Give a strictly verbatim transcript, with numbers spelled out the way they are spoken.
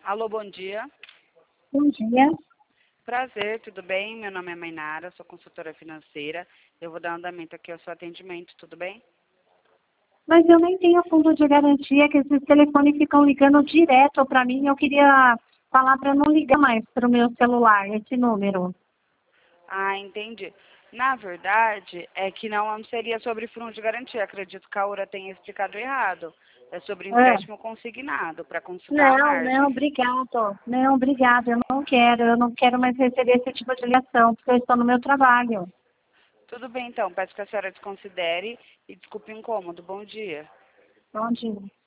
Alô, bom dia. Bom dia. Prazer, tudo bem? Meu nome é Mainara, sou consultora financeira. Eu vou dar andamento aqui ao seu atendimento, tudo bem? Mas eu nem tenho fundo de garantia, que esses telefones ficam ligando direto para mim. Eu queria falar para não ligar mais para o meu celular, esse número. Ah, entendi. Na verdade, é que não seria sobre fundo de garantia. Acredito que a Aura tenha explicado errado. É sobre Ah, empréstimo consignado, para consultar a não, não, margem. obrigado. Não, obrigado. Eu não quero. Eu não quero mais receber esse tipo de ligação, porque eu estou no meu trabalho. Tudo bem, então. Peço que a senhora desconsidere e desculpe o incômodo. Bom dia. Bom dia.